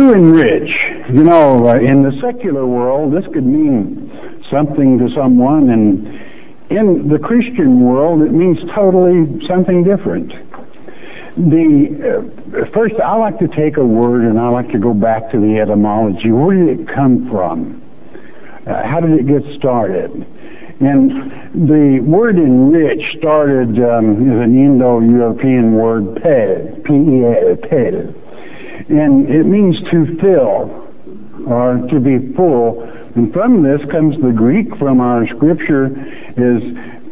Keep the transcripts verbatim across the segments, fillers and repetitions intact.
To enrich. You know, uh, in the secular world, this could mean something to someone, and in the Christian world, it means totally something different. The uh, first, I like to take a word and I like to go back to the etymology. Where did it come from? Uh, how did it get started? And the word enrich started um, as an Indo-European word, ped, P E A, ped. And it means to fill or to be full. And from this comes the Greek from our scripture is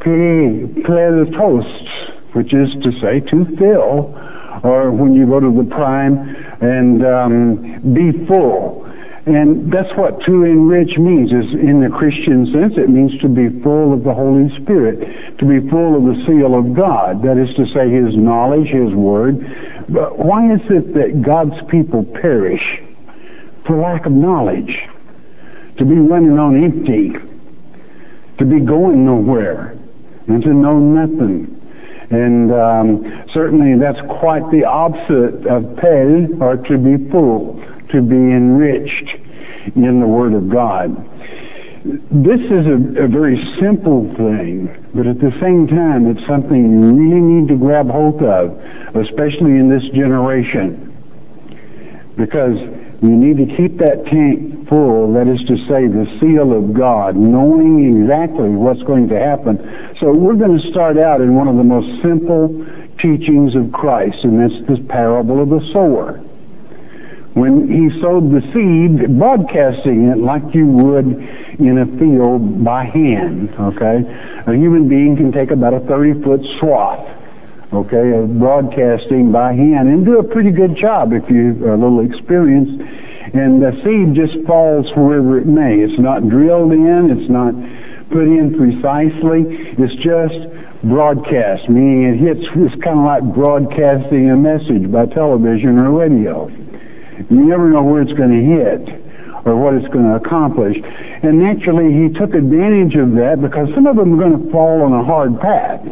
pletos, which is to say to fill, or when you go to the prime and um, be full. And that's what to enrich means. Is in the Christian sense, it means to be full of the Holy Spirit, to be full of the seal of God. That is to say, His knowledge, His Word. But why is it that God's people perish? For lack of knowledge. To be running on empty. To be going nowhere. And to know nothing. And um, certainly that's quite the opposite of pay, or to be full, to be enriched in the Word of God. This is a, a very simple thing, but at the same time, it's something you really need to grab hold of, especially in this generation, because you need to keep that tank full, that is to say, the seal of God, knowing exactly what's going to happen. So we're going to start out in one of the most simple teachings of Christ, and that's this parable of the sower. When he sowed the seed, broadcasting it like you would in a field by hand, okay? A human being can take about a thirty-foot swath, okay, of broadcasting by hand and do a pretty good job if you are a little experienced. And the seed just falls wherever it may. It's not drilled in. It's not put in precisely. It's just broadcast, meaning it hits, it's kind of like broadcasting a message by television or radio. You never know where it's going to hit or what it's going to accomplish. And naturally, he took advantage of that because some of them are going to fall on a hard path.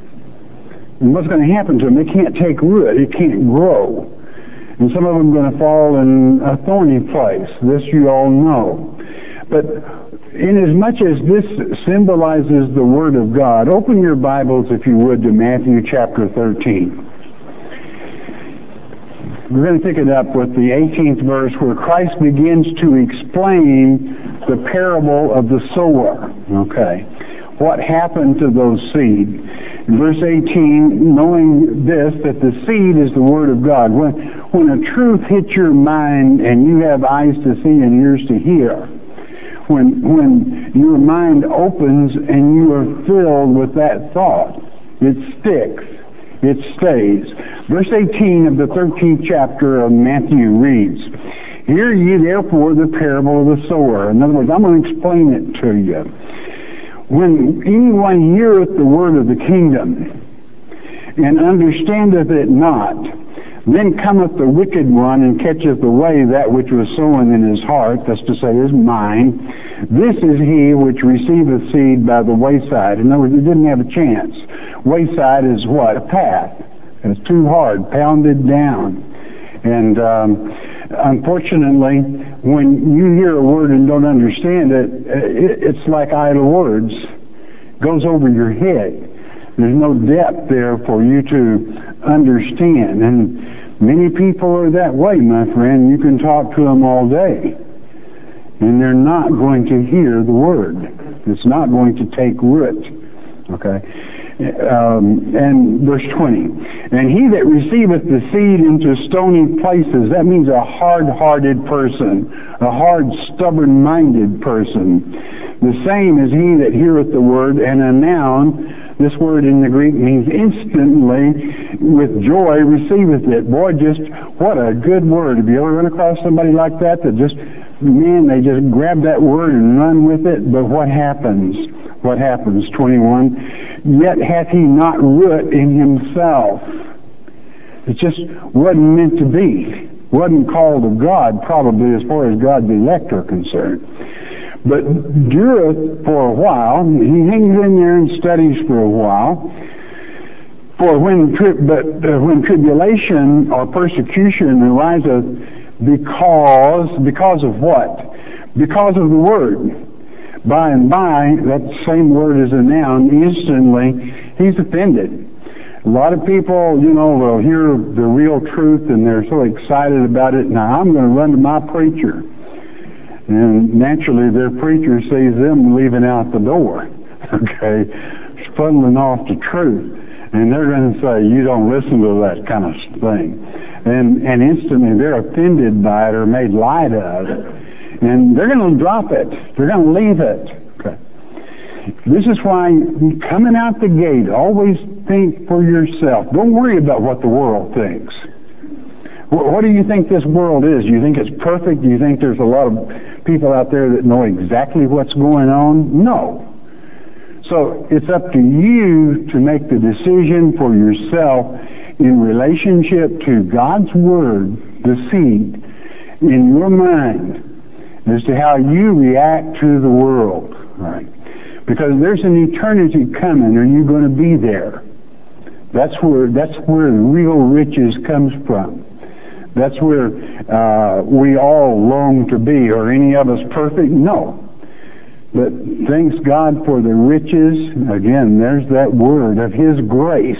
And what's going to happen to them? It can't take root. It can't grow. And some of them are going to fall in a thorny place. This you all know. But inasmuch as this symbolizes the Word of God, open your Bibles, if you would, to Matthew chapter thirteen. We're going to pick it up with the eighteenth verse where Christ begins to explain the parable of the sower. Okay. What happened to those seed? In verse eighteen, knowing this, that the seed is the Word of God. When, when a truth hits your mind and you have eyes to see and ears to hear, when, when your mind opens and you are filled with that thought, it sticks. It stays. Verse eighteen of the thirteenth chapter of Matthew reads, "Hear ye therefore the parable of the sower." In other words, I'm going to explain it to you. "When anyone heareth the word of the kingdom, and understandeth it not, then cometh the wicked one, and catcheth away that which was sown in his heart," that's to say his mind. "This is he which receiveth seed by the wayside." In other words, he didn't have a chance. Wayside is what? A path. It's too hard, pounded down. And um, unfortunately, when you hear a word and don't understand it, it's like idle words. It goes over your head. There's no depth there for you to understand. And many people are that way, my friend. You can talk to them all day, and they're not going to hear the word. It's not going to take root. Okay? Um, and verse twenty, "And he that receiveth the seed into stony places," that means a hard-hearted person, a hard, stubborn-minded person. "The same is he that heareth the word," and a noun, this word in the Greek means instantly, with joy, receiveth it. Boy, just what a good word. Have you ever run across somebody like that, that just, man, they just grab that word and run with it? But what happens? What happens? twenty-one, "Yet hath he not root in himself." It just wasn't meant to be. Wasn't called of God, probably, as far as God's elect are concerned. "But dureth for a while." He hangs in there and studies for a while. "For when tri- but uh, when tribulation or persecution ariseth because, because of what? Because of the Word. By and by, that same word is a noun, instantly, he's offended. A lot of people, you know, will hear the real truth and they're so excited about it. Now, I'm going to run to my preacher. And naturally, their preacher sees them leaving out the door, okay, funneling off the truth. And they're going to say, you don't listen to that kind of thing. And, and instantly, they're offended by it or made light of. And they're going to drop it. They're going to leave it. Okay. This is why coming out the gate, always think for yourself. Don't worry about what the world thinks. What do you think this world is? Do you think it's perfect? Do you think there's a lot of people out there that know exactly what's going on? No. So it's up to you to make the decision for yourself in relationship to God's Word, the seed, in your mind as to how you react to the world. Right? Because there's an eternity coming and you're going to be there. That's where, that's where the real riches comes from. That's where uh, we all long to be. Are any of us perfect? No. But thanks God for the riches. Again, there's that word of His grace.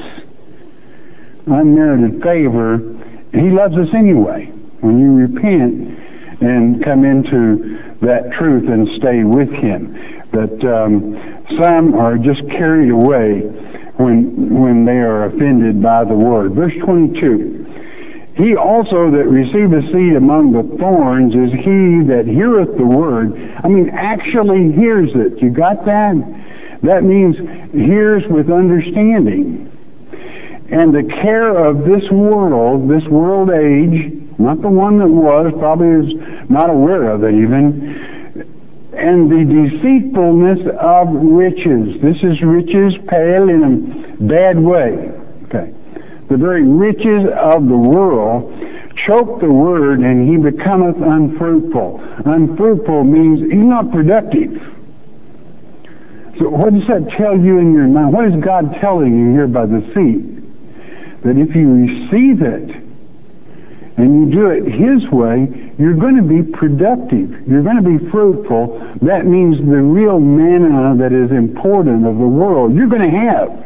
Unmerited favor. He loves us anyway. When you repent and come into that truth and stay with Him. But um, some are just carried away when, when they are offended by the word. Verse twenty-two. He also that receiveth seed among the thorns is he that heareth the word. I mean, actually hears it. You got that? That means hears with understanding. And the care of this world, this world age, not the one that was, probably is not aware of it even, and the deceitfulness of riches. This is riches pale in a bad way. Okay. The very riches of the world choke the word and he becometh unfruitful. Unfruitful means he's not productive. So what does that tell you in your mind? What is God telling you here by the seed? That if you receive it and you do it His way, you're going to be productive. You're going to be fruitful. That means the real manna that is important of the world you're going to have.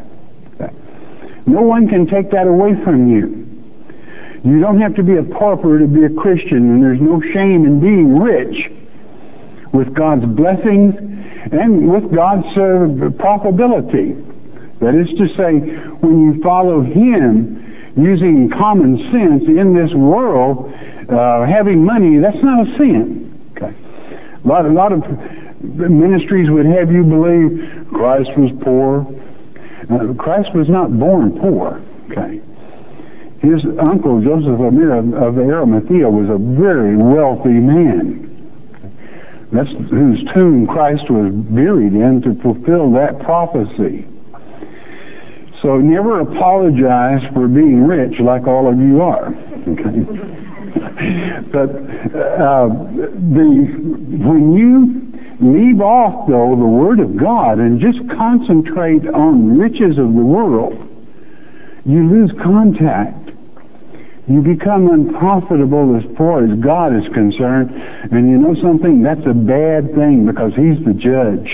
No one can take that away from you. You don't have to be a pauper to be a Christian, and there's no shame in being rich with God's blessings and with God's uh, profitability. That is to say, when you follow Him using common sense in this world, uh, having money, that's not a sin. Okay. A lot, a lot of ministries would have you believe Christ was poor. Uh, Christ was not born poor. Okay. His uncle, Joseph of Arimathea, was a very wealthy man. That's whose tomb Christ was buried in to fulfill that prophecy. So never apologize for being rich like all of you are. Okay. But uh, the when you leave off, though, the Word of God and just concentrate on riches of the world, you lose contact. You become unprofitable as far as God is concerned. And you know something? That's a bad thing because He's the judge.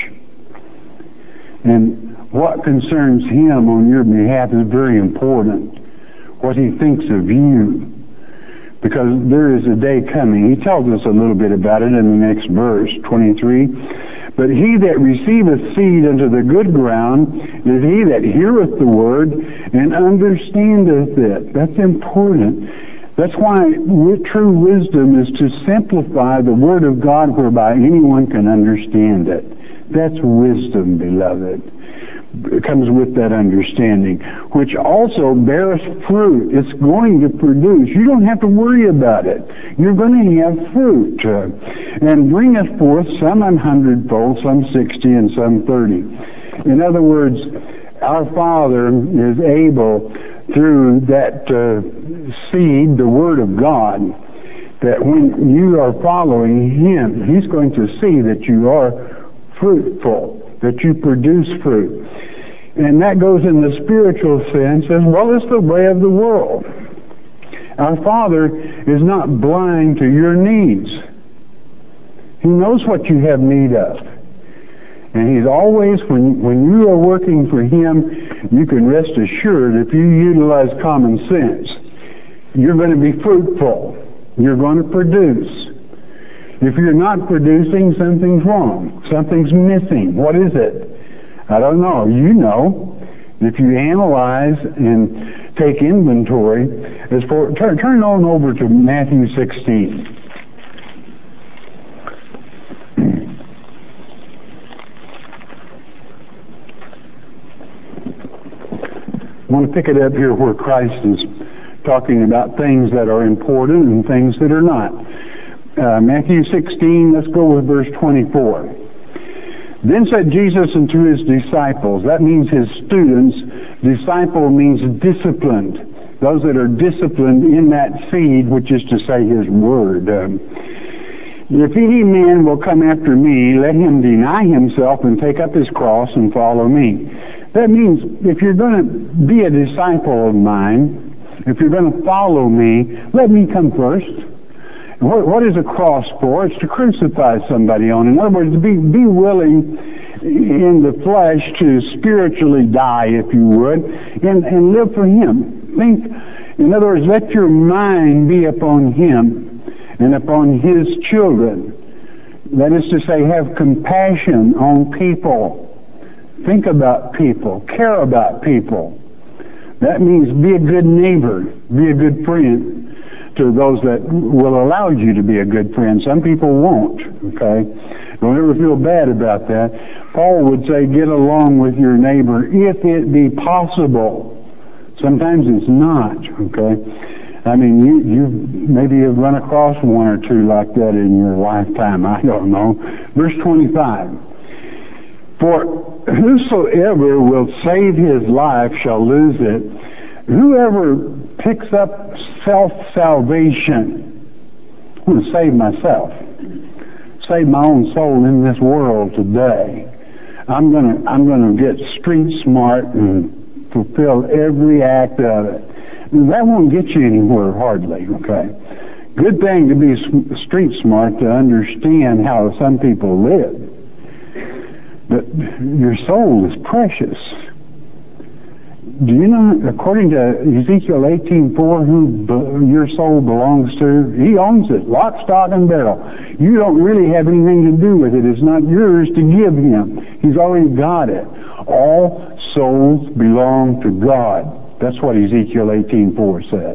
And what concerns Him on your behalf is very important. What He thinks of you. Because there is a day coming. He tells us a little bit about it in the next verse, twenty-three. But he that receiveth seed unto the good ground is he that heareth the word and understandeth it. That's important. That's why true wisdom is to simplify the Word of God whereby anyone can understand it. That's wisdom, beloved. It comes with that understanding, which also bears fruit. It's going to produce. You don't have to worry about it. You're going to have fruit. Uh, and bringeth forth some an hundredfold, some sixty, and some thirty. In other words, our Father is able, through that uh, seed, the Word of God, that when you are following Him, He's going to see that you are fruitful, that you produce fruit. And that goes in the spiritual sense as well as the way of the world. Our Father is not blind to your needs. He knows what you have need of. And He's always, when, when you are working for Him, you can rest assured if you utilize common sense, you're going to be fruitful. You're going to produce. If you're not producing, something's wrong. Something's missing. What is it? I don't know. You know. If you analyze and take inventory, as for turn, turn on over to Matthew sixteen. I want to pick it up here where Christ is talking about things that are important and things that are not. Uh, Matthew sixteen, let's go with verse twenty-four. Then said Jesus unto His disciples, that means His students. Disciple means disciplined. Those that are disciplined in that seed, which is to say His Word. Um, if any man will come after me, let him deny himself and take up his cross and follow me. That means if you're going to be a disciple of mine, if you're going to follow me, let me come first. What, what is a cross for? It's to crucify somebody on. In other words, be, be willing in the flesh to spiritually die, if you would, and, and live for Him. Think, in other words, let your mind be upon Him and upon His children. That is to say, have compassion on people. Think about people. Care about people. That means be a good neighbor. Be a good friend to those that will allow you to be a good friend. Some people won't, okay? Don't ever feel bad about that. Paul would say, get along with your neighbor if it be possible. Sometimes it's not, okay? I mean, you, you maybe have run across one or two like that in your lifetime. I don't know. Verse twenty-five. For whosoever will save his life shall lose it. Whoever picks up self-salvation, I'm going to save myself. Save my own soul in this world today. I'm going to, I'm going to get street smart and fulfill every act of it. That won't get you anywhere hardly, okay? Good thing to be street smart to understand how some people live. But your soul is precious. Do you know, according to Ezekiel eighteen four, who be, your soul belongs to? He owns it, lock, stock, and barrel. You don't really have anything to do with it. It's not yours to give Him. He's already got it. All souls belong to God. That's what Ezekiel eighteen four says.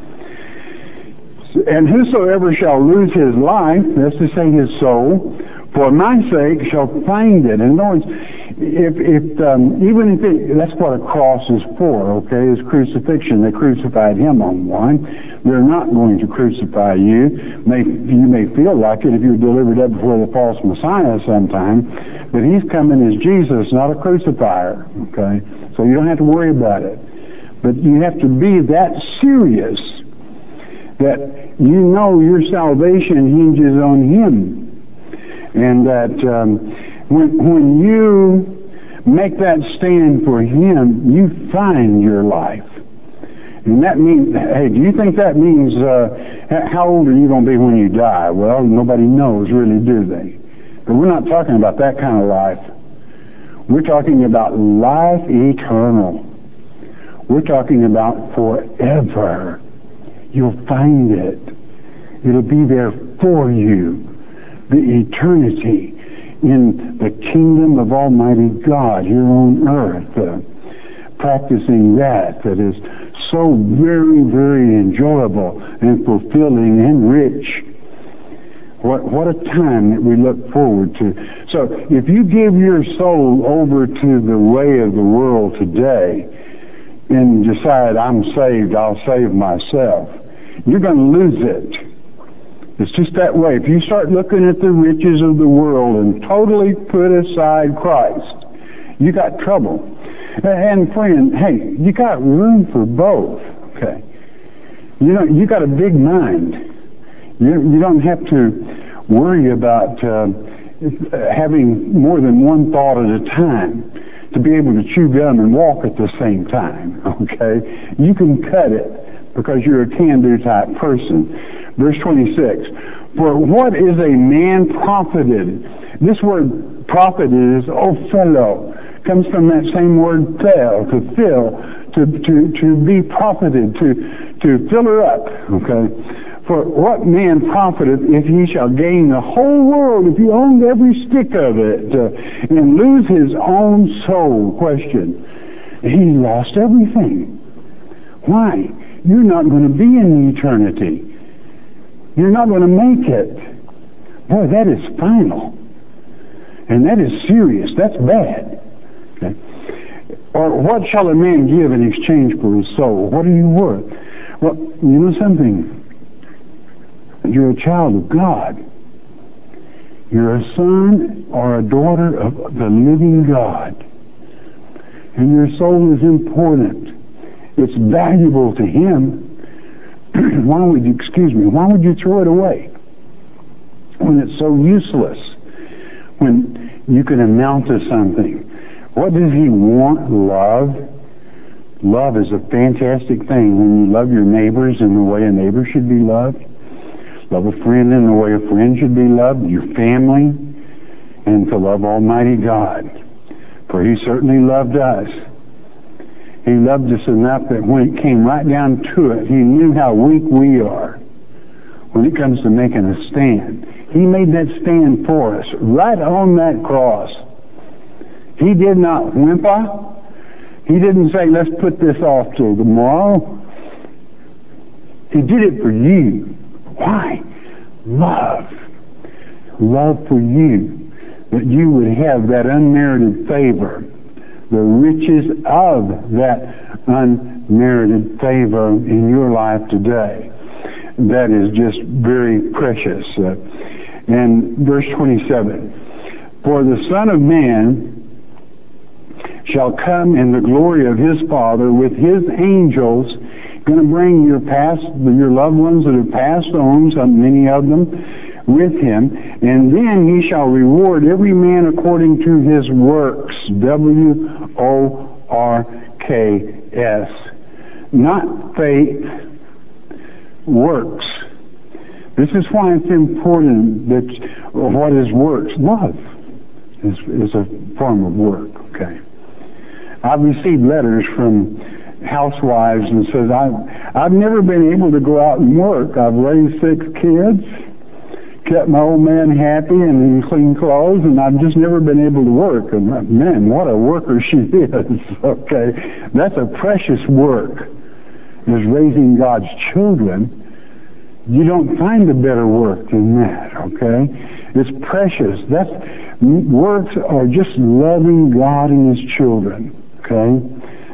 And whosoever shall lose his life, that's to say his soul, for my sake shall find it. In other words, if, if um, even if it, that's what a cross is for, okay, is crucifixion. They crucified Him on one. They're not going to crucify you. May, you may feel like it if you're delivered up before the false Messiah sometime, but He's coming as Jesus, not a crucifier, okay? So you don't have to worry about it. But you have to be that serious that you know your salvation hinges on Him. And that um, when, when you make that stand for Him, you find your life. And that means, hey, do you think that means, uh, how old are you going to be when you die? Well, nobody knows, really, do they? But we're not talking about that kind of life. We're talking about life eternal. We're talking about forever. You'll find it. It'll be there for you. The eternity in the kingdom of Almighty God here on earth, uh, practicing that, that is so very, very enjoyable and fulfilling and rich. What, what a time that we look forward to. So if you give your soul over to the way of the world today and decide, I'm saved, I'll save myself, you're going to lose it. It's just that way. If you start looking at the riches of the world and totally put aside Christ, you got trouble. And friend, hey, you got room for both. Okay, you know, you got a big mind. You you don't have to worry about uh, having more than one thought at a time to be able to chew gum and walk at the same time. Okay, you can cut it. because you're a can-do type person. Verse twenty-six, for what is a man profited? This word profited is ophello. Comes from that same word fill, to fill, to, to, to be profited, to, to fill her up, okay? For what man profited if he shall gain the whole world, if he owned every stick of it, uh, and lose his own soul? Question. He lost everything. Why? You're not going to be in eternity. You're not going to make it. Boy, that is final. And that is serious. That's bad. Okay. Or what shall a man give in exchange for his soul? What are you worth? Well, you know something? You're a child of God. You're a son or a daughter of the living God. And your soul is important. It's valuable to Him. Why would you, excuse me, why would you throw it away when it's so useless? When you can amount to something. What does He want? Love. Love is a fantastic thing. When you love your neighbors in the way a neighbor should be loved, love a friend in the way a friend should be loved, your family, and to love Almighty God. For He certainly loved us. He loved us enough that when it came right down to it, He knew how weak we are when it comes to making a stand. He made that stand for us right on that cross. He did not whimper. He didn't say, let's put this off till tomorrow. He did it for you. Why? Love. Love for you. That you would have that unmerited favor. The riches of that unmerited favor in your life today. That is just very precious. Uh, and verse twenty-seven, for the Son of Man shall come in the glory of His Father with His angels, going to bring your past, your loved ones that have passed on, some, many of them, with Him, and then He shall reward every man according to his works. W O R K S. Not faith, works. This is why it's important that what is works? Love is, is a form of work, okay? I've received letters from housewives and says, I've, I've never been able to go out and work. I've raised six kids, kept my old man happy and in clean clothes, and I've just never been able to work. And man, what a worker she is, okay? That's a precious work, is raising God's children. You don't find a better work than that, okay? It's precious. That's, works are just loving God and His children, okay?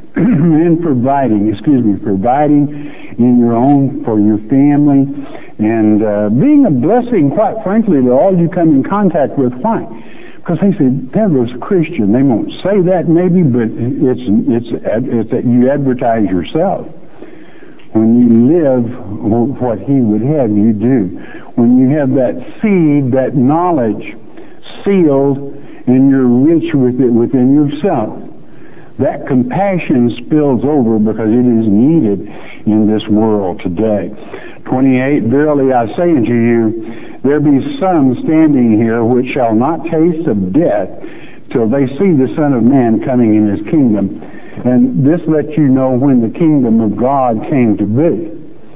And providing, excuse me, providing in your own, for your family, and uh, being a blessing, quite frankly, to all you come in contact with. Why? Because they say, Deborah's a Christian. They won't say that maybe, but it's, it's, it's that you advertise yourself. When you live what He would have you do. When you have that seed, that knowledge sealed, and you're rich with it within yourself. That compassion spills over because it is needed in this world today. twenty-eight, verily I say unto you, there be some standing here which shall not taste of death till they see the Son of Man coming in His kingdom. And this lets you know when the kingdom of God came to be.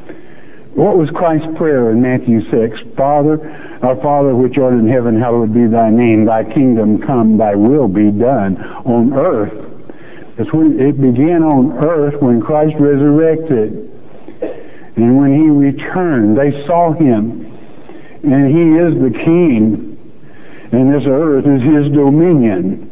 What was Christ's prayer in Matthew six? Father, our Father which art in heaven, hallowed be Thy name. Thy kingdom come, Thy will be done on earth. That's when it began on earth when Christ resurrected. And when He returned, they saw Him. And He is the King. And this earth is His dominion.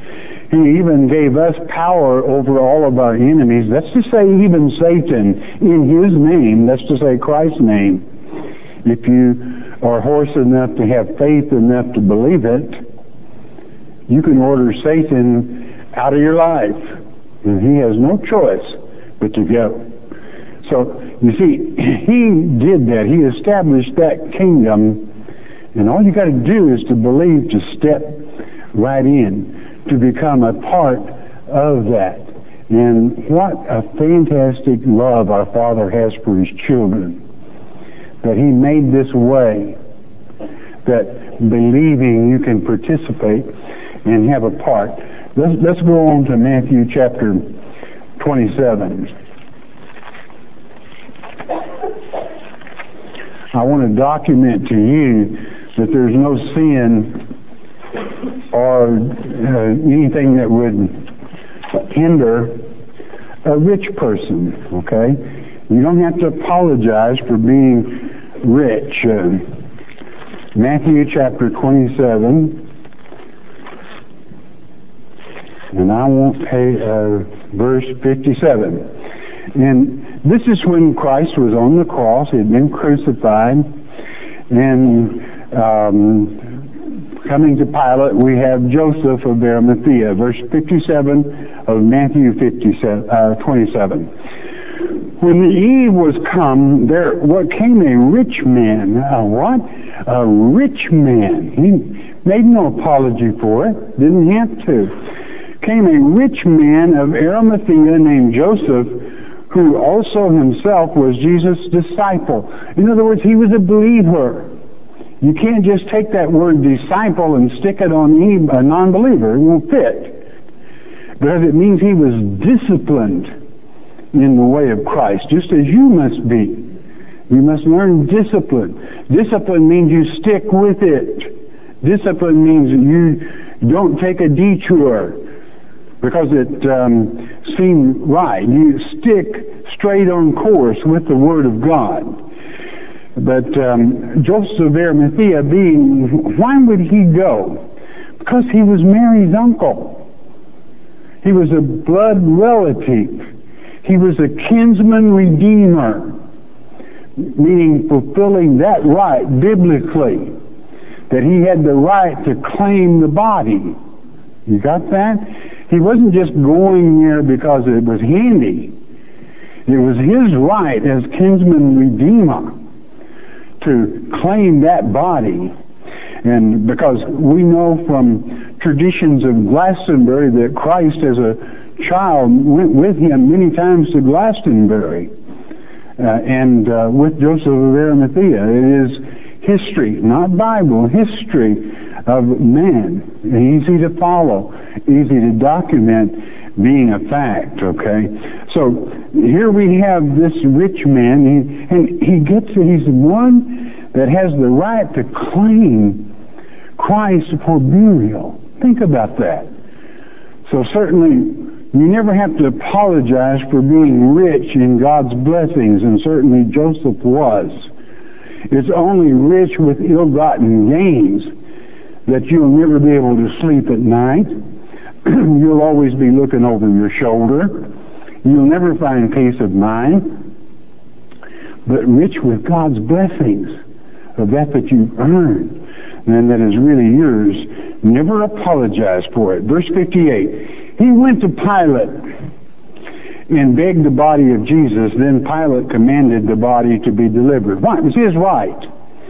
He even gave us power over all of our enemies. That's to say, even Satan, in His name. That's to say, Christ's name. If you are horse enough to have faith enough to believe it, you can order Satan out of your life. And he has no choice but to go. So, you see, He did that. He established that kingdom. And all you got to do is to believe, to step right in, to become a part of that. And what a fantastic love our Father has for His children, that He made this way, that believing you can participate and have a part. Let's, let's go on to Matthew chapter twenty-seven. I want to document to you that there's no sin or uh, anything that would hinder a rich person, okay? You don't have to apologize for being rich. Uh, Matthew chapter twenty-seven, and I won't pay uh, verse fifty-seven. And this is when Christ was on the cross. He had been crucified. And um, coming to Pilate, we have Joseph of Arimathea, verse fifty-seven of Matthew fifty-seven, uh, twenty-seven. When the eve was come, there what came a rich man. Uh, what? A rich man. He made no apology for it. Didn't have to. Came a rich man of Arimathea named Joseph, who also himself was Jesus' disciple. In other words, he was a believer. You can't just take that word disciple and stick it on any a non-believer. It won't fit. Because it means he was disciplined in the way of Christ, just as you must be. You must learn discipline. Discipline means you stick with it. Discipline means you don't take a detour because it um, seemed right. You stick straight on course with the Word of God. But um, Joseph of Arimathea being, why would he go? Because he was Mary's uncle. He was a blood relative. He was a kinsman redeemer, meaning fulfilling that right biblically, that he had the right to claim the body. You got that? He wasn't just going there because it was handy. It was his right as kinsman redeemer to claim that body. And because we know from traditions of Glastonbury that Christ as a child went with him many times to Glastonbury uh, and uh, with Joseph of Arimathea. It is history, not Bible, history of man. Easy to follow, easy to document, being a fact, okay? So here we have this rich man, he, and he gets, he's one that has the right to claim Christ for burial. Think about that. So certainly, you never have to apologize for being rich in God's blessings, and certainly Joseph was. It's only rich with ill-gotten gains that you'll never be able to sleep at night. You'll always be looking over your shoulder. You'll never find peace of mind. But rich with God's blessings of that that you've earned and that is really yours. Never apologize for it. Verse fifty-eight. He went to Pilate and begged the body of Jesus. Then Pilate commanded the body to be delivered. Why? It was his right.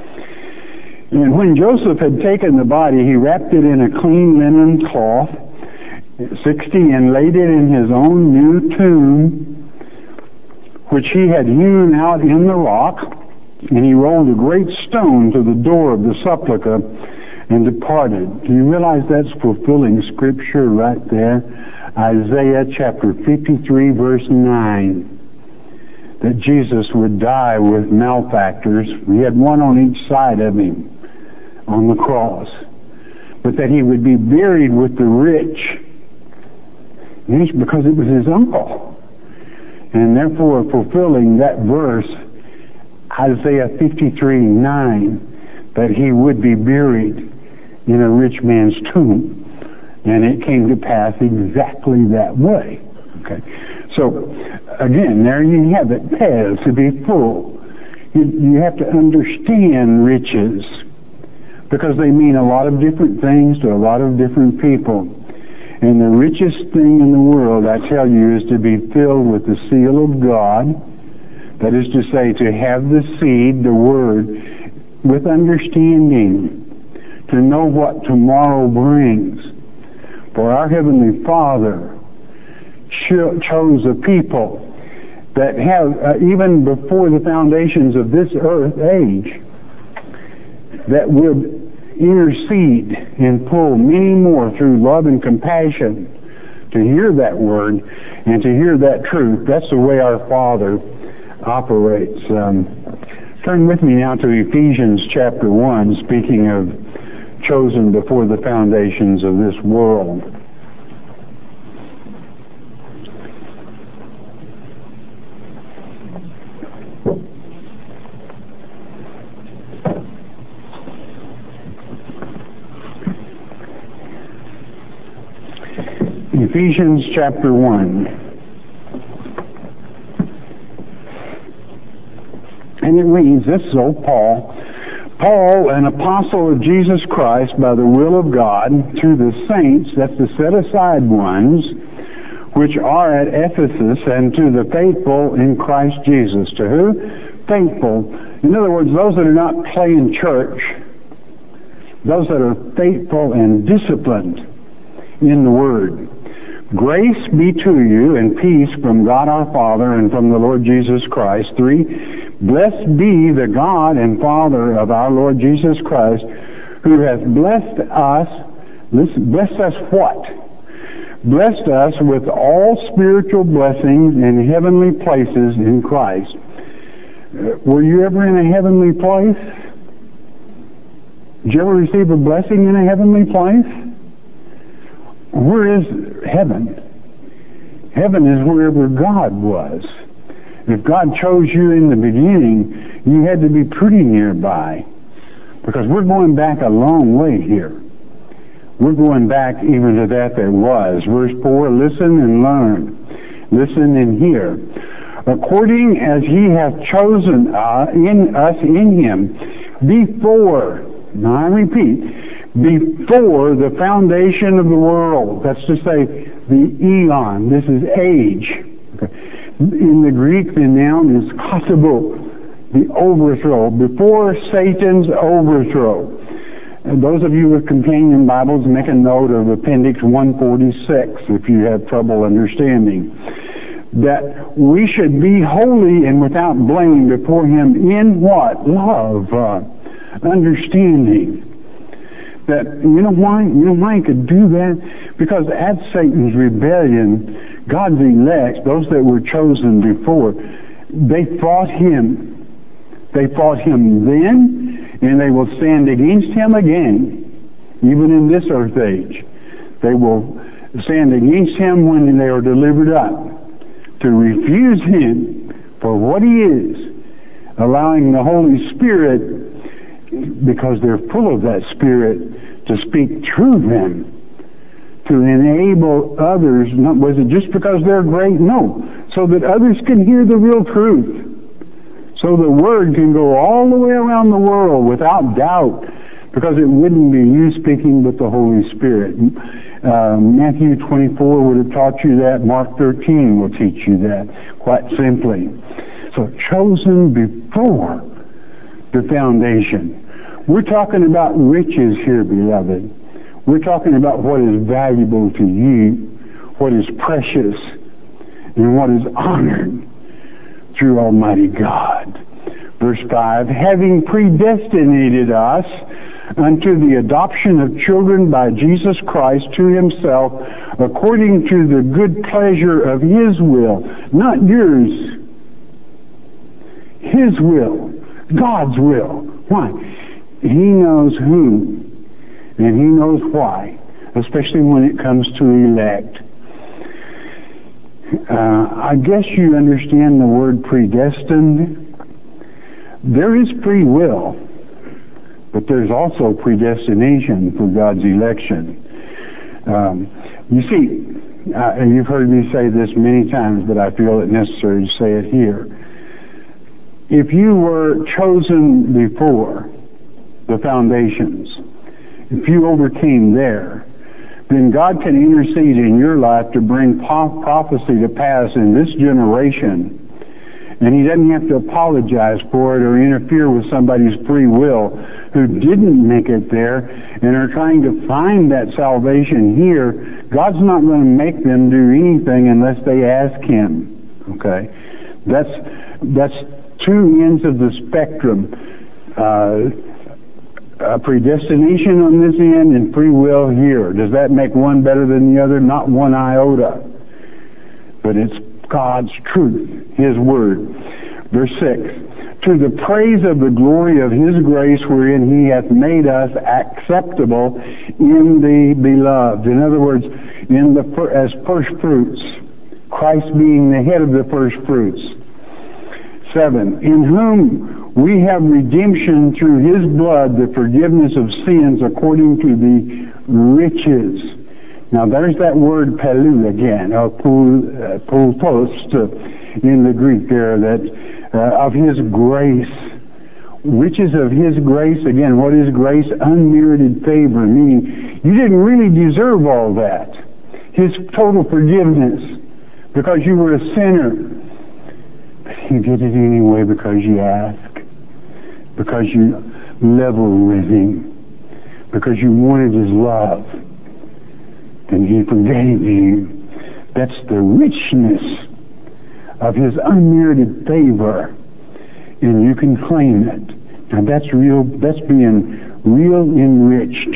And when Joseph had taken the body, he wrapped it in a clean linen cloth, sixty, and laid it in his own new tomb, which he had hewn out in the rock. And he rolled a great stone to the door of the sepulchre and departed. Do you realize that's fulfilling Scripture right there? Isaiah chapter fifty-three, verse nine. That Jesus would die with malefactors. He had one on each side of him on the cross. But that he would be buried with the rich. Because it was his uncle. And therefore fulfilling that verse, Isaiah fifty-three, nine, that he would be buried in a rich man's tomb. And it came to pass exactly that way. Okay. So, again, there you have it. Pez, to be full. You, you have to understand riches, because they mean a lot of different things to a lot of different people. And the richest thing in the world, I tell you, is to be filled with the seal of God. That is to say, to have the seed, the Word, with understanding, to know what tomorrow brings. For our Heavenly Father cho- chose a people that have, uh, even before the foundations of this earth age, that would intercede and pull many more through love and compassion to hear that word and to hear that truth. That's the way our Father operates. Um, turn with me now to Ephesians chapter one, speaking of chosen before the foundations of this world. Ephesians chapter one. And it reads, this is old Paul. Paul, an apostle of Jesus Christ by the will of God, to the saints, that's the set-aside ones, which are at Ephesus, and to the faithful in Christ Jesus. To who? Faithful. In other words, those that are not playing church, those that are faithful and disciplined in the Word. Grace be to you and peace from God our Father and from the Lord Jesus Christ. Three, blessed be the God and Father of our Lord Jesus Christ, who hath blessed us, listen, blessed us what? Blessed us with all spiritual blessings in heavenly places in Christ. Uh, were you ever in a heavenly place? Did you ever receive a blessing in a heavenly place? Where is heaven? Heaven is wherever God was. If God chose you in the beginning, you had to be pretty nearby. Because we're going back a long way here. We're going back even to that that was. Verse four, listen and learn. Listen and hear. According as he hath chosen uh, in us in him before, now I repeat, before the foundation of the world. That's to say, the eon. This is age. Okay. In the Greek, the noun is kosabo, the overthrow. Before Satan's overthrow. And those of you with companion Bibles, make a note of Appendix one forty-six if you have trouble understanding. That we should be holy and without blame before him in what? Love. Uh, understanding. That, you know why? You know why he could do that? Because at Satan's rebellion, God's elect, those that were chosen before, they fought him. They fought him then, and they will stand against him again, even in this earth age. They will stand against him when they are delivered up, to refuse him for what he is, allowing the Holy Spirit, because they're full of that Spirit, to speak through them, to enable others. Not, was it just because they're great? No. So that others can hear the real truth. So the Word can go all the way around the world without doubt, because it wouldn't be you speaking but the Holy Spirit. Uh, Matthew twenty-four would have taught you that. Mark thirteen will teach you that, quite simply. So chosen before the foundation. We're talking about riches here, beloved. We're talking about what is valuable to you, what is precious, and what is honored through Almighty God. Verse five, having predestinated us unto the adoption of children by Jesus Christ to himself, according to the good pleasure of his will, not yours, his will, God's will. Why? He knows who, and he knows why, especially when it comes to elect. Uh, I guess you understand the word predestined. There is free will, but there's also predestination for God's election. Um, you see, uh, you've heard me say this many times, but I feel it necessary to say it here. If you were chosen before the foundations, if you overcame there, then God can intercede in your life to bring prophecy to pass in this generation And he doesn't have to apologize for it or interfere with somebody's free will who didn't make it there and are trying to find that salvation here. God's not going to make them do anything unless they ask him. Okay? That's, that's two ends of the spectrum. Uh, uh, predestination on this end and free will here. Does that make one better than the other? Not one iota. But it's God's truth, his word. Verse six, to the praise of the glory of his grace wherein he hath made us acceptable in the beloved. In other words, in the as first fruits, Christ being the head of the first fruits. Seven, in whom we have redemption through his blood, the forgiveness of sins according to the riches. Now there's that word pelou again, or poultos uh, in the Greek there, that uh, of his grace. Riches of his grace, again, what is grace? Unmerited favor, meaning you didn't really deserve all that. His total forgiveness, because you were a sinner. But he did it anyway because you asked, because you leveled with him, because you wanted his love. And he forgave you. That's the richness of his unmerited favor. And you can claim it. Now that's real, that's being real enriched.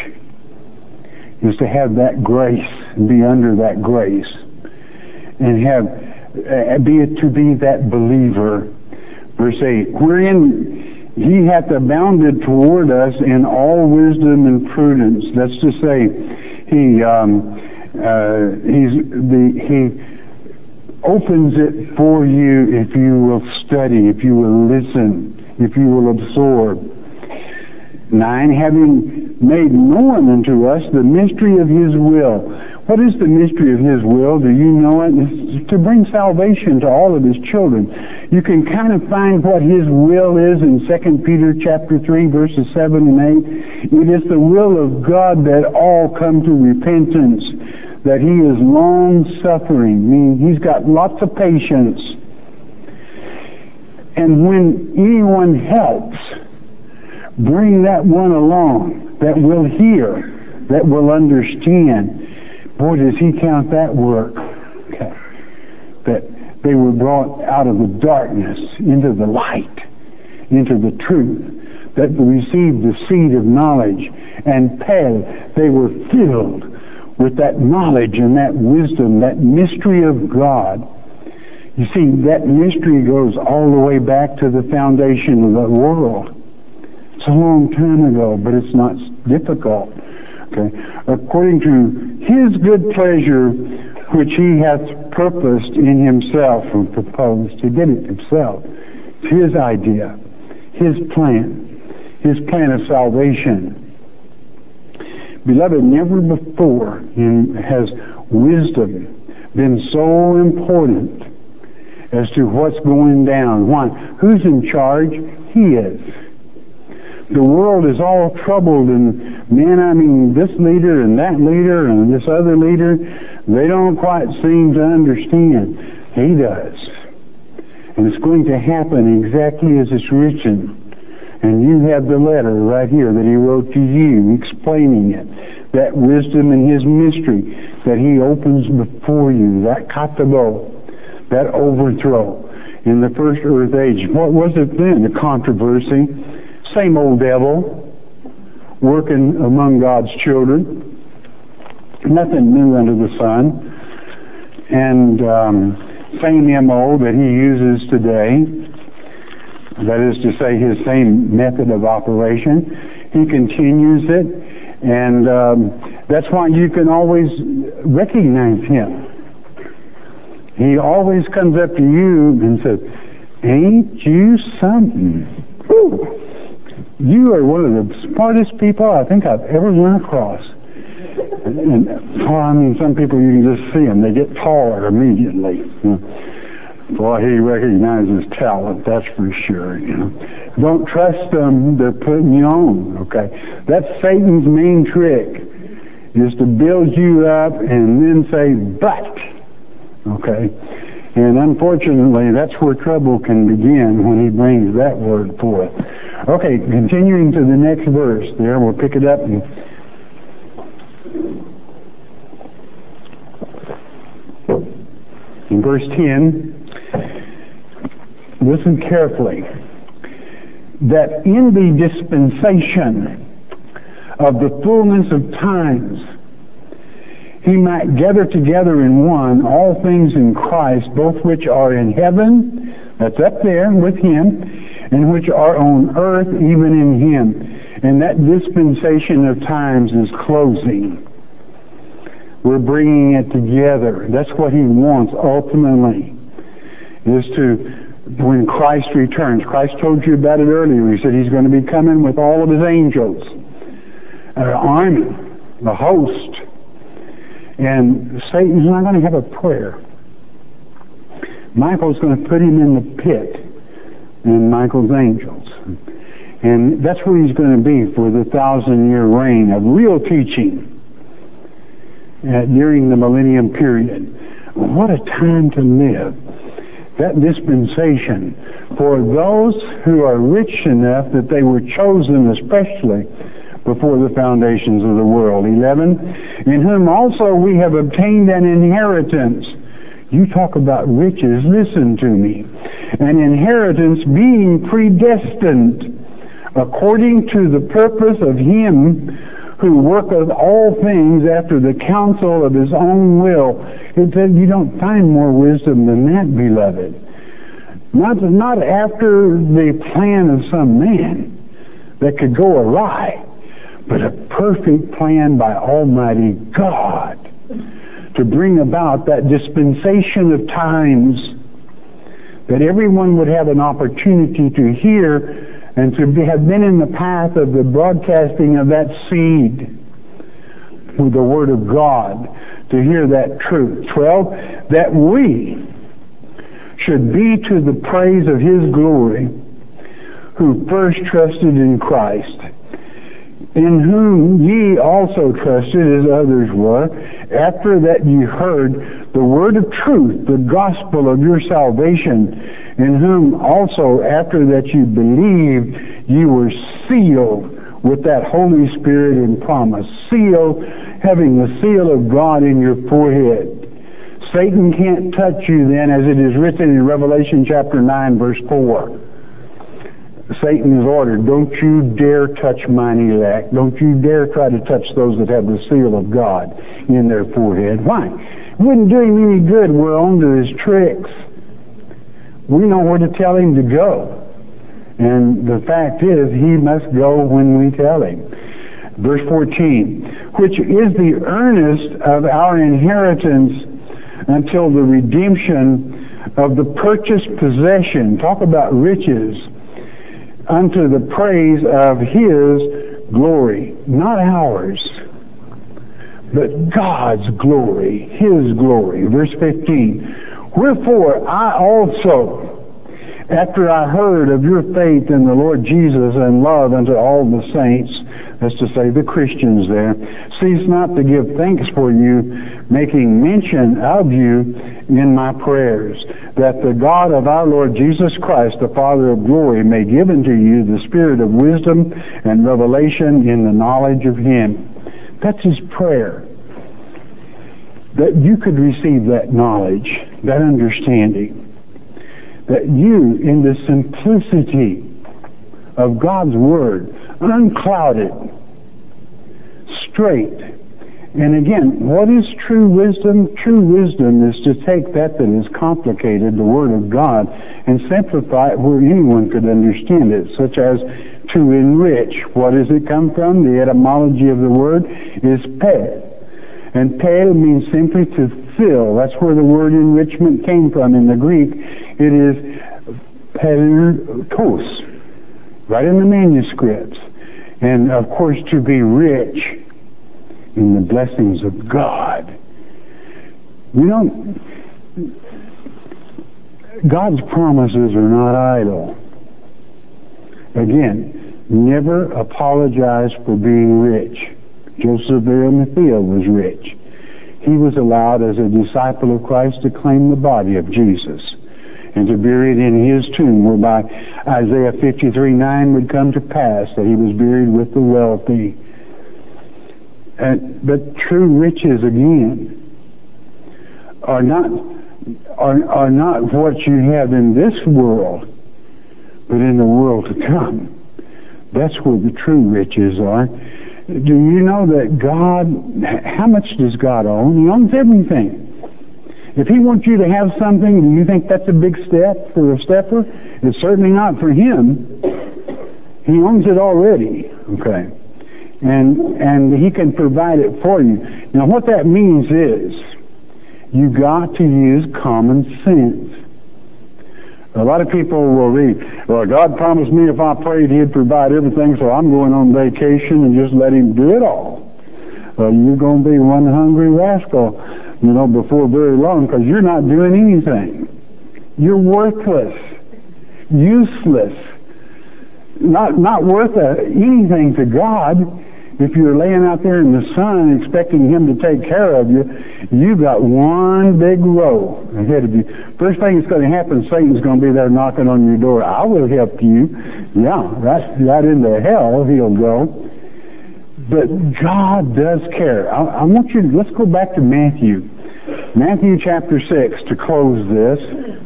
Is to have that grace, and be under that grace. And have, uh, be it to be that believer. Verse eight, wherein he hath abounded toward us in all wisdom and prudence. That's to say, He um, uh, he's the he opens it for you if you will study, if you will listen, if you will absorb. Nine, having made known unto us the mystery of his will. What is the mystery of his will? Do you know it? It's to bring salvation to all of his children. You can kind of find what his will is in Second Peter chapter three, verses seven and eight. It is the will of God that all come to repentance, that he is long-suffering, meaning he's got lots of patience. And when anyone helps bring that one along that will hear, that will understand, boy, does he count that work. Okay. That they were brought out of the darkness into the light, into the truth, that received the seed of knowledge, and pel, they were filled with that knowledge and that wisdom, that mystery of God. You see, that mystery goes all the way back to the foundation of the world. It's a long time ago, but it's not difficult. Okay. According to his good pleasure, which he hath purposed in himself and proposed. He did it himself. It's his idea, his plan, his plan of salvation. Beloved, never before in, has wisdom been so important as to what's going down. One, who's in charge? He is. The world is all troubled, and man, I mean, this leader and that leader and this other leader, they don't quite seem to understand. He does. And it's going to happen exactly as it's written. And you have the letter right here that he wrote to you, explaining it. That wisdom and his mystery that he opens before you, that katabo, that overthrow in the first earth age. What was it then? The controversy. Same old devil working among God's children. Nothing new under the sun. And um, same M O that he uses today. That is to say, his same method of operation. He continues it. And um, that's why you can always recognize him. He always comes up to you and says, ain't you something? Ooh. You are one of the smartest people I think I've ever run across. And, and well, I mean, some people you can just see them; they get taller immediately. You know. Boy, he recognizes talent, that's for sure. You know, don't trust them; they're putting you on. Okay, that's Satan's main trick: is to build you up and then say, "But." Okay, And unfortunately, that's where trouble can begin, when he brings that word forth. Okay, continuing to the next verse there, we'll pick it up. And in verse ten, listen carefully. That in the dispensation of the fullness of times, he might gather together in one all things in Christ, both which are in heaven, that's up there with him, and which are on earth, even in him. And that dispensation of times is closing. We're bringing it together. That's what he wants ultimately, is to, when Christ returns. Christ told you about it earlier. He said he's going to be coming with all of his angels, an army, a host. And Satan's not going to have a prayer. Michael's going to put him in the pit, and Michael's angels. And that's where he's going to be for the thousand-year reign of real teaching uh, during the millennium period. What a time to live. That dispensation for those who are rich enough that they were chosen especially before the foundations of the world. eleven, in whom also we have obtained an inheritance. You talk about riches, listen to me. An inheritance being predestined according to the purpose of him who worketh all things after the counsel of his own will. It said you don't find more wisdom than that, beloved. Not, not after the plan of some man that could go awry, but a perfect plan by Almighty God to bring about that dispensation of times, that everyone would have an opportunity to hear and to be, have been in the path of the broadcasting of that seed with the Word of God, to hear that truth. twelve, that we should be to the praise of his glory, who first trusted in Christ, in whom ye also trusted, as others were, after that ye heard the word of truth, the gospel of your salvation, in whom also after that you believed, ye were sealed with that Holy Spirit in promise. Sealed, having the seal of God in your forehead. Satan can't touch you then, as it is written in Revelation chapter nine, verse four. Satan is ordered, don't you dare touch mine elect. Don't you dare try to touch those that have the seal of God in their forehead. Why? It wouldn't do him any good. We're on to his tricks. We know where to tell him to go. And the fact is, he must go when we tell him. Verse fourteen, which is the earnest of our inheritance until the redemption of the purchased possession. Talk about riches. Unto the praise of his glory. Not ours, but God's glory, his glory. Verse fifteen, wherefore I also, after I heard of your faith in the Lord Jesus and love unto all the saints, that's to say the Christians there, cease not to give thanks for you, making mention of you in my prayers, that the God of our Lord Jesus Christ, the Father of glory, may give unto you the spirit of wisdom and revelation in the knowledge of him. That's his prayer. That you could receive that knowledge, that understanding. That you, in the simplicity of God's Word, unclouded, straight. And again, what is true wisdom? True wisdom is to take that that is complicated, the Word of God, and simplify it where anyone could understand it, such as to enrich. What does it come from? The etymology of the word is pel. And pel means simply to fill. That's where the word enrichment came from in the Greek. It is peltos, right in the manuscripts. And of course, to be rich in the blessings of God. You don't, God's promises are not idle. Again, never apologize for being rich. Joseph of Arimathea was rich. he was allowed as a disciple of Christ to claim the body of Jesus and to bury it in his tomb, whereby Isaiah fifty-three nine would come to pass, that he was buried with the wealthy. And, but true riches, again, are not are, are not what you have in this world, but in the world to come. That's where the true riches are. Do you know that God, how much does God own? He owns everything. If he wants you to have something, do you think that's a big step for a stepper? It's certainly not for him. He owns it already. Okay. And and he can provide it for you. Now what that means is, you got to use common sense. A lot of people will read, well, God promised me if I prayed he'd provide everything, so I'm going on vacation and just let him do it all. Well, you're going to be one hungry rascal, you know, before very long, because you're not doing anything. You're worthless, useless, not not worth a, anything to God. If you're laying out there in the sun expecting him to take care of you, you've got one big row ahead of you. First thing that's going to happen, Satan's going to be there knocking on your door. I will help you. Yeah, right, right into hell he'll go. But God does care. I, I want you to, let's go back to Matthew. Matthew chapter six to close this.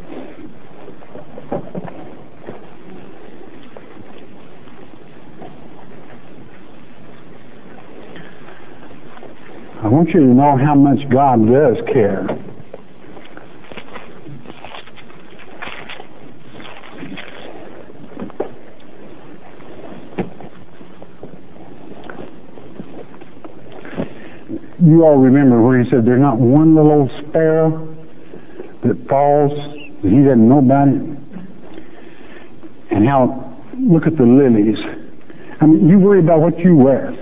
I want you to know how much God does care. You all remember where he said there's not one little old sparrow that falls that he doesn't know about it? And how, look at the lilies. I mean, you worry about what you wear.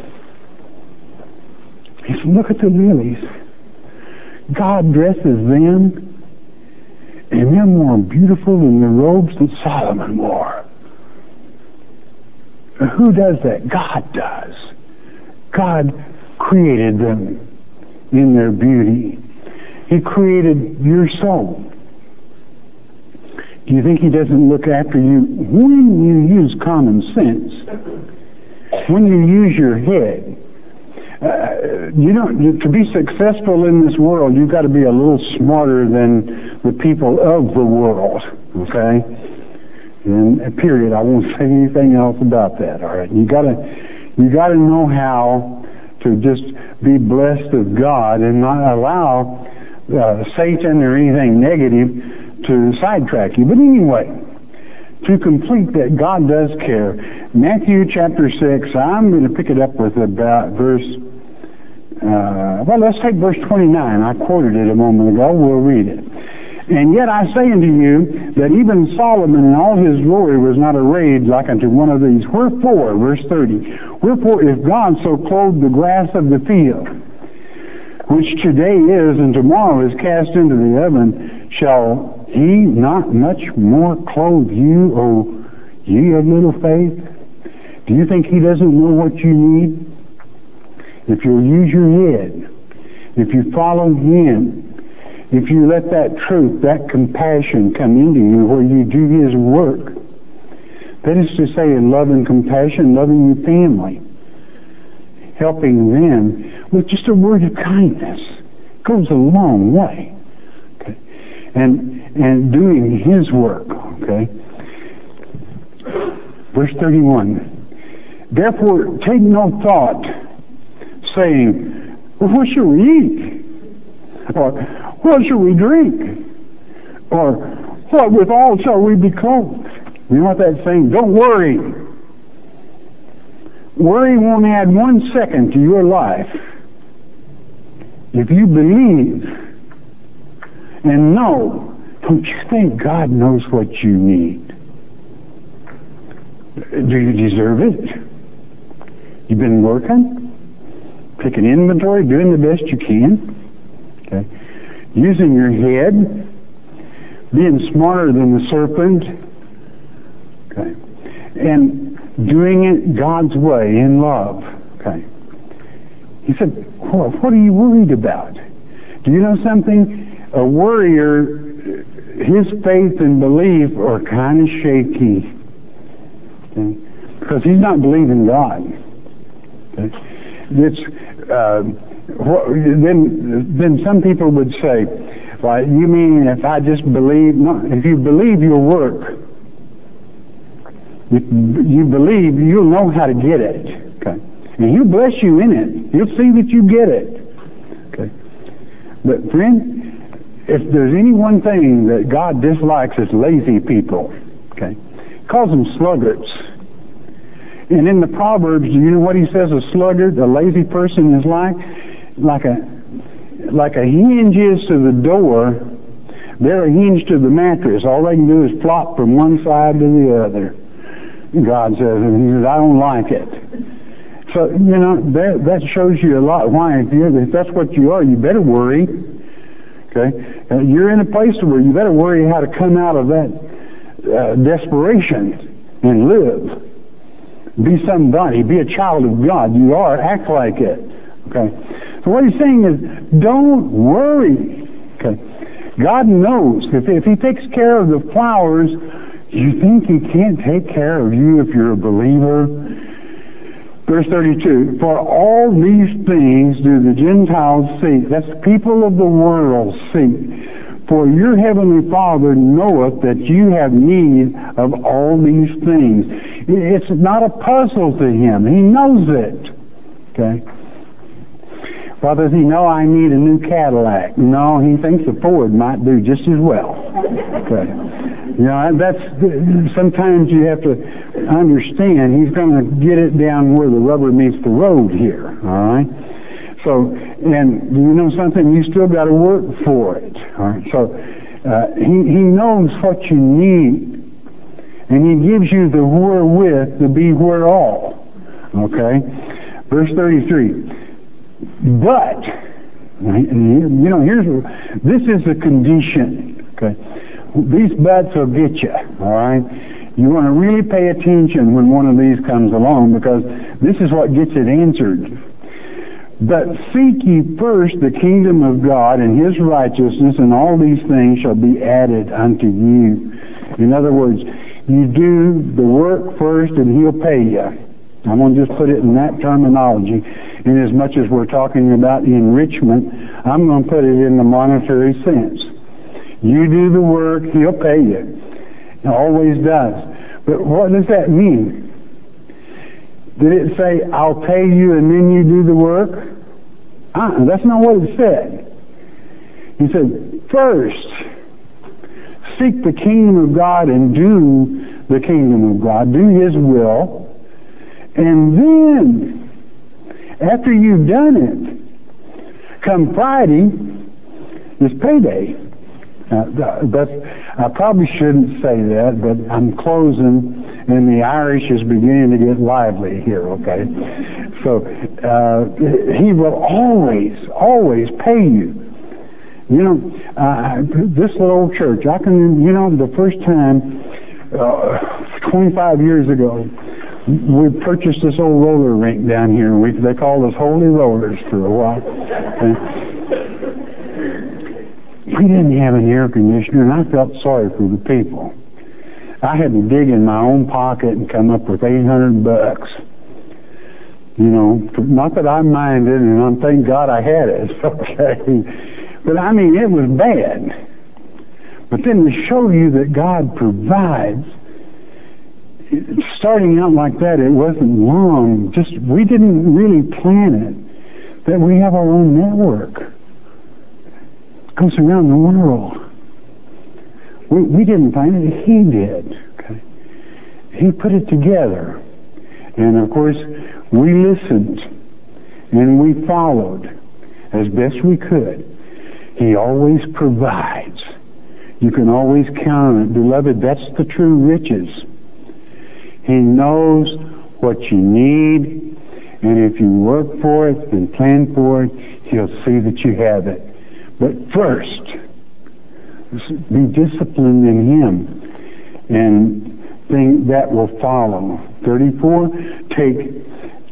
He said, look at the lilies. God dresses them, and they're more beautiful than the robes that Solomon wore. Who does that? God does. God created them in their beauty. He created your soul. Do you think he doesn't look after you when you use common sense? When you use your head? Uh, you know, to be successful in this world, you've got to be a little smarter than the people of the world, okay? And period. I won't say anything else about that, all right? You got to, you got to know how to just be blessed of God and not allow uh, Satan or anything negative to sidetrack you. But anyway, to complete that, God does care. Matthew chapter six, I'm going to pick it up with about verse, uh, well, let's take verse twenty-nine. I quoted it a moment ago. We'll read it. And yet I say unto you that even Solomon in all his glory was not arrayed like unto one of these. Wherefore, verse thirty, wherefore if God so clothed the grass of the field, which today is and tomorrow is cast into the oven, shall he not much more clothe you, O ye of little faith? Do you think he doesn't know what you need? If you'll use your head, if you follow him, if you let that truth, that compassion come into you where you do his work, that is to say in love and compassion, loving your family, helping them with just a word of kindness, goes a long way. Okay? And and doing his work, okay? Verse thirty-one. Therefore take no thought, saying, well, what shall we eat? Or what shall we drink? Or what withal shall we be clothed? You know what that's saying? Don't worry. Worry won't add one second to your life. If you believe and know, don't you think God knows what you need? Do you deserve it? You've been working, taking inventory, doing the best you can, okay? Using your head, being smarter than the serpent, okay? And doing it God's way in love, okay? He said, well, what are you worried about? Do you know something? A worrier, his faith and belief are kind of shaky. Okay? Because he's not believing God. Okay? It's, uh, what, then, then some people would say, well, you mean if I just believe? No, if you believe, you'll work. If you believe, you'll know how to get it. Okay? And he'll bless you in it. He'll see that you get it. Okay? But friend, if there's any one thing that God dislikes, it's lazy people. Okay? He calls them sluggards. And in the Proverbs, do you know what he says a sluggard, a lazy person is like? Like a like a hinge is to the door, they're a hinge to the mattress. All they can do is flop from one side to the other. God says, and he says, I don't like it. So, you know, that, that shows you a lot. Why? If, you, if that's what you are, you better worry. Okay? Uh, you're in a place where you better worry how to come out of that uh, desperation and live. Be somebody. Be a child of God. You are. Act like it. Okay? So what he's saying is, don't worry. Okay? God knows. If, if he takes care of the flowers, you think he can't take care of you if you're a believer? Verse thirty-two, for all these things do the Gentiles seek. That's people of the world seek. For your heavenly Father knoweth that you have need of all these things. It's not a puzzle to him. He knows it. Okay? Well, does he know I need a new Cadillac? No, he thinks a Ford might do just as well. Okay. You know, that's, sometimes you have to understand he's going to get it down where the rubber meets the road here. All right? So, and do you know something? You still got to work for it. All right? So, uh, he, he knows what you need. And he gives you the wherewith to be whereall. Okay? Verse thirty-three. But, you know, here's, this is a condition, okay? These buts will get you, all right? You want to really pay attention when one of these comes along, because this is what gets it answered. But seek ye first the kingdom of God and his righteousness, and all these things shall be added unto you. In other words, you do the work first and he'll pay you. I'm going to just put it in that terminology. In as much as we're talking about enrichment, I'm going to put it in the monetary sense. You do the work, he'll pay you. It always does. But what does that mean? Did it say, I'll pay you and then you do the work? Uh-uh, that's not what it said. He said, first, seek the kingdom of God and do the kingdom of God. Do his will. And then, after you've done it, come Friday is payday. Uh, that's, I probably shouldn't say that, but I'm closing, and the Irish is beginning to get lively here, okay? So, uh, he will always, always pay you. You know, uh, this little old church, I can, you know, the first time, uh, twenty-five years ago, we purchased this old roller rink down here. We, they called us Holy Rollers for a while. And we didn't have an air conditioner, and I felt sorry for the people. I had to dig in my own pocket and come up with eight hundred bucks. You know, not that I minded, and I'm thank God I had it, okay? But I mean, it was bad. But then to show you that God provides, starting out like that, it wasn't long. Just, we didn't really plan it. That we have our own network. It goes around the world. We, we didn't find it, he did. Okay? He put it together. And of course, we listened and we followed as best we could. He always provides. You can always count on it. Beloved, that's the true riches. He knows what you need, and if you work for it and plan for it, he'll see that you have it. But first, be disciplined in him, and think that will follow. thirty-four, take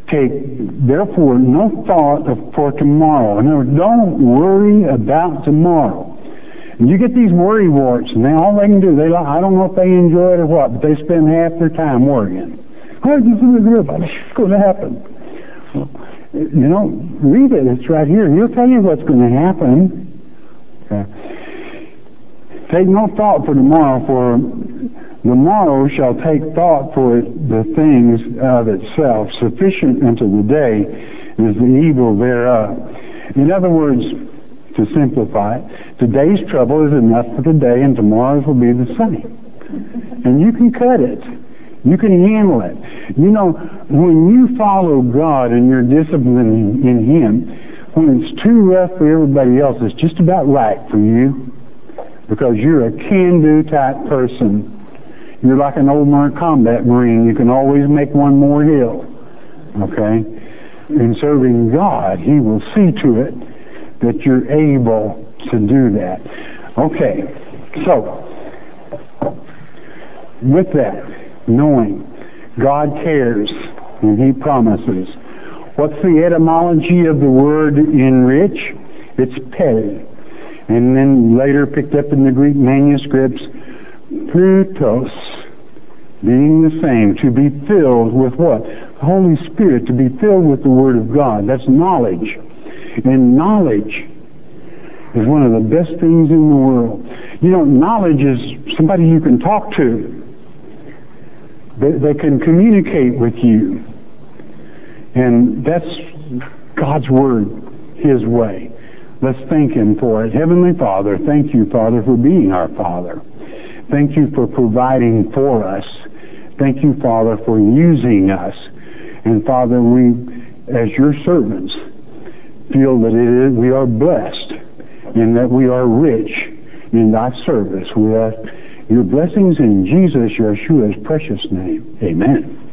Take, therefore, no thought of, for tomorrow. In other words, don't worry about tomorrow. And you get these worry warts, and they, all they can do, they I don't know if they enjoy it or what, but they spend half their time worrying. What is going to happen? Well, you know, read it. It's right here. He'll tell you what's going to happen. Okay. Take no thought for tomorrow, for the morrow shall take thought for the things of itself. Sufficient unto the day is the evil thereof. In other words, to simplify it, today's trouble is enough for today, and tomorrow's will be the same. And you can cut it. You can handle it. You know, when you follow God and you're disciplined in Him, when it's too rough for everybody else, it's just about right for you, because you're a can-do type person. You're like an old combat Marine. You can always make one more hill. Okay? In serving God, He will see to it that you're able to do that. Okay. So, with that, knowing God cares and He promises. What's the etymology of the word enrich? It's peri. And then later picked up in the Greek manuscripts, plutos, being the same, to be filled with what? The Holy Spirit, to be filled with the Word of God. That's knowledge. And knowledge is one of the best things in the world. You know, knowledge is somebody you can talk to. They, they can communicate with you. And that's God's Word, His way. Let's thank Him for it. Heavenly Father, thank you, Father, for being our Father. Thank you for providing for us. Thank you, Father, for using us. And Father, we, as your servants, feel that it is, we are blessed and that we are rich in thy service. We ask your blessings in Jesus, Yeshua's precious name. Amen.